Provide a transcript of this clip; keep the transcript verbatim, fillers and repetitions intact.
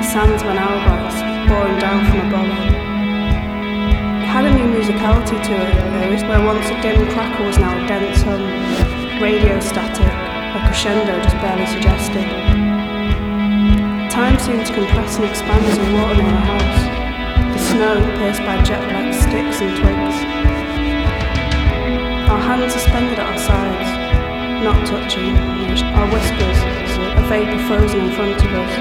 sands of an hourglass pouring down from above. It had a new musicality to it, though, where once a dim crackle was now a dense hum, radio static, a crescendo just barely suggested. Time seemed to compress and expand as we walked near the house, the snow pierced by jet-black sticks and twigs. Our hands suspended at our sides, not touching, our whispers, a vapour frozen in front of us.